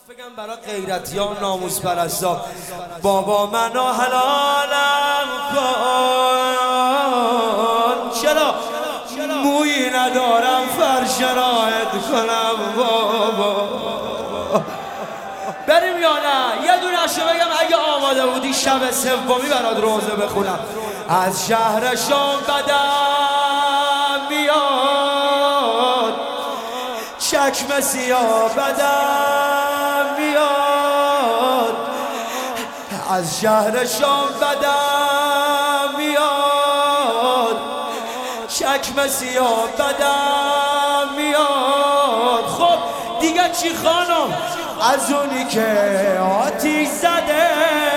بگم برای غیرتی ها و ناموس پرستا بابا منو حلالم کن. چرا مویی ندارم فرش راحت کنم بابا. بریم یا نه؟ یه دونه شو بگم اگه آماده بودی شب سومی برات روزه بخونم. از شهر شام بدم میاد، چکمه سیاه بدم میاد. از شهر شام بدم میاد، چکمه سیاه بدم میاد. خب دیگه چی خانم؟ از اونی که آتیش زده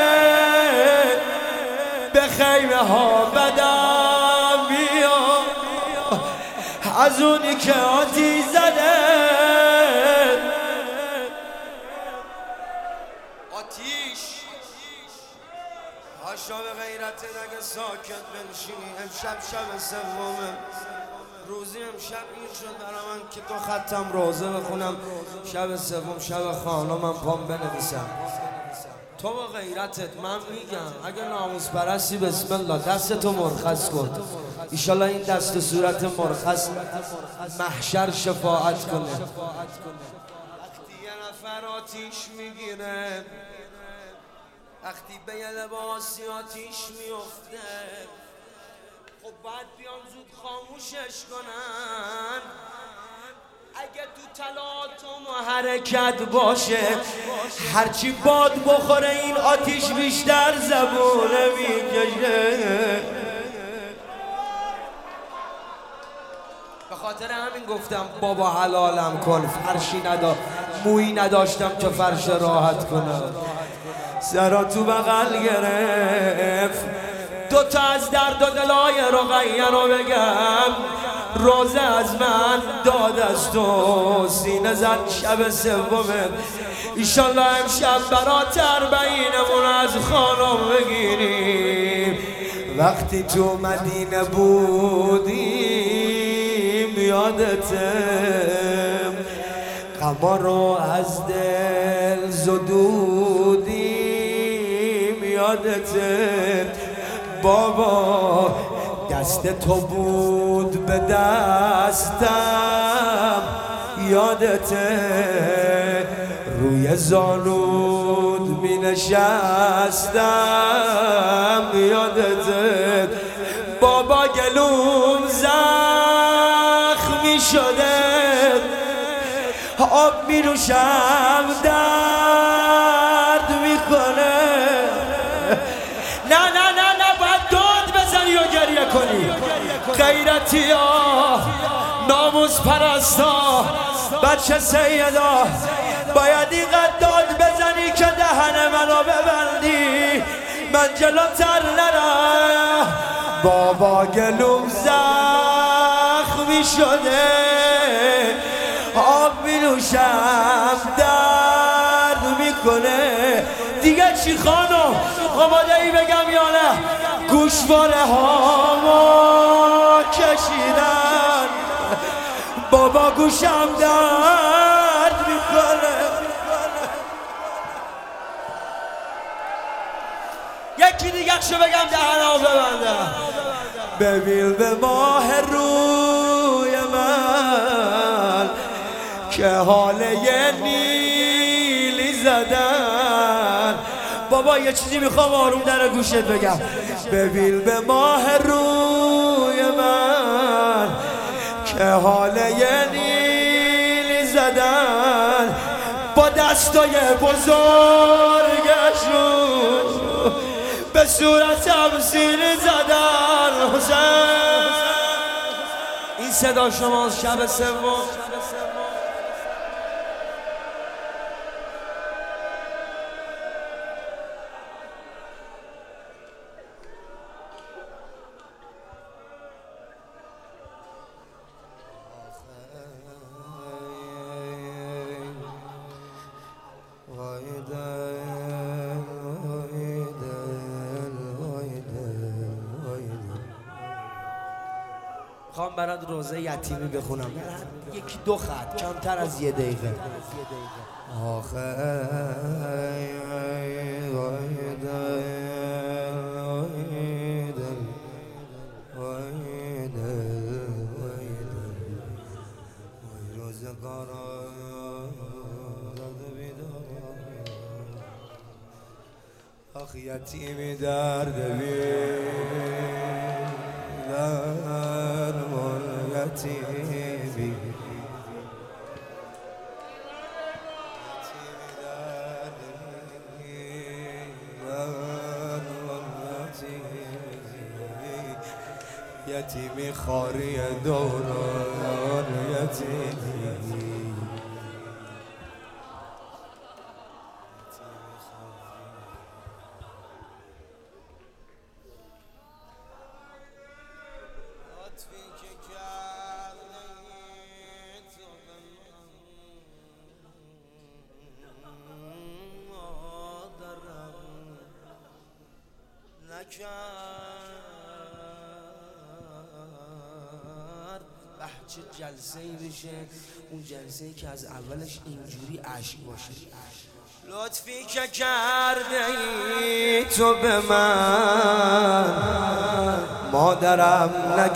به خیمه ها بدم میاد. از اونی که آتیش زده آتیش هاشا به غیرت اگه ساکت بنشینی. امشب شب سومه، روزی امشب این شد برای من که تو ختم روزه بخونم. شب سوم شب خانمم پام بنویسم. تو با غیرتت من میگم اگه ناموس پرستی بسم الله دستتو مرخص کن. ایشالله این دست و صورت مرخص محشر شفاعت کنه. وقتی یه نفر آتیش میگیره، وقتی به یه لباسی آتیش میفته، خب باید بیان زود خاموشش کنن. اگه تو تلاطم و حرکت باشه، هرچی باد بخوره این آتیش بیشتر زبونه میکشه. به خاطر همین گفتم بابا حلالم کن. فرشی مویی نداشتم که فرش راحت کنم. سرا تو بغل گرفت، دوتا از درد و دلای رقیه رو بگم. روزه از من داد از تو سینه زد شب سومه. ایشالله امشب برات اربعینمون از خانم بگیریم. وقتی تو مدینه بودیم یادتم، غما رو از دل زدودیم یادتم. بابا دست تو بود به دستم یادته، روی زانود می نشستم یادته. بابا گلوم زخمی شده، آب می نوشم درد می کنه. نه باید داد بزنی و گریه کنی. غیرتی ها، ناموس پرستا، بچه سیدا، باید اینقدر داد بزنی که دهن منو ببندی من جلوتر نرم. بابا گلوم زخمی شده، آب می نوشم درد میکنه. دیگه چی خانم؟ آماده ای بگم یا نه؟ گوشواره هامو کشیدن، بابا گوشم درد میکنه. یکی دیگه شو بگم دهنمو ببندم. ببین به ماه روی من که حال یه نیلی زدن. بابا یه چیزی میخوام آروم در گوشت بگم. ببین به ماه روی من که حال یه نیلی زدن، با دستای بزرگشون به صورتم سینه زدن. حسین این صدا شماست شب سوم. میخوام برات روزه یتیمی بخونم، یکی دو خط، کمتر از 1 دقیقه. آخه آخ یتیمی درد درمان یتیمی یتیمی خاری دوران یتیمی چه جلسه‌ای بشه، اون جلسه‌ای که از اولش اینجوری اشک باشه. لطفی که کرده ای تو به من مادرم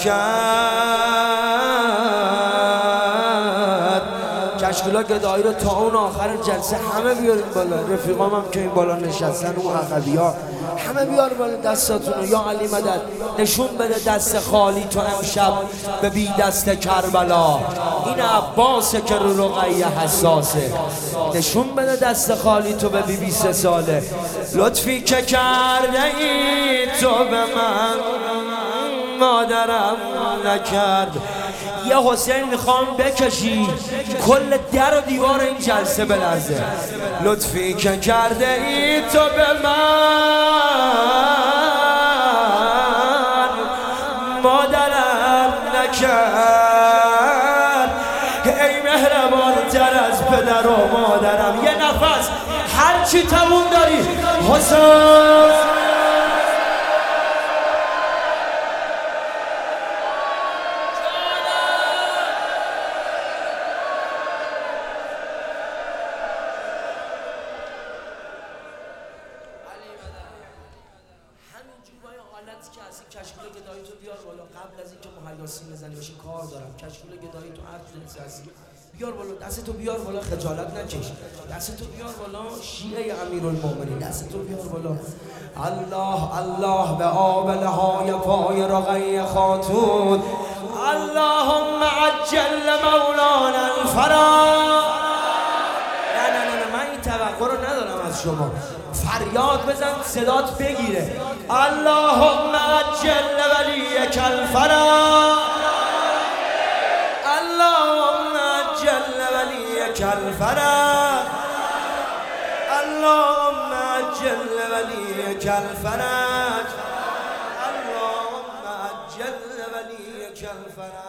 نکرد. کشکولا گدایی رو تا اون آخر جلسه همه بیارین بالا، رفیقام هم که این بالا نشستن، اون عقبی‌ها همه بیار بالا دستاتونو. یا علی مدد نشون بده دست خالی تو امشب به بی دست کربلا. این عباسه که رو رقیه حساسه. نشون بده دست خالی تو به بی 3 ساله. لطفی که کرده ای تو به من مادرم نکرد. یه حسین میخوام بکشی کل در و دیوار این جلسه بلرزه. لطفی که کرده ای تو به من مادرم نکرد. ای مهربان تر از پدر و مادرم. یه نفس هرچی توون داری حسین. که از این کشکول گدایی تو بیار بالا. قبل از اینکه مهیاسی بزنی باشی کار دارم. کشکول گدایی تو هر جنسی بیار بالا. دستتو بیار بالا، خجالت نکش. دستتو بیار بالا، شیعه امیرالمومنین. دستتو بیار بالا. الله الله به آبله های پای رقیه خاتون. اللهم عجل مولانا الفرج. نه من این توقع رو ندارم از شما. فریاد بزن صدات بگیره. اللهم عجل ولیک الفرج. اللهم عجل ولیک الفرج. اللهم عجل ولیک الفرج. اللهم عجل ولیک الفرج.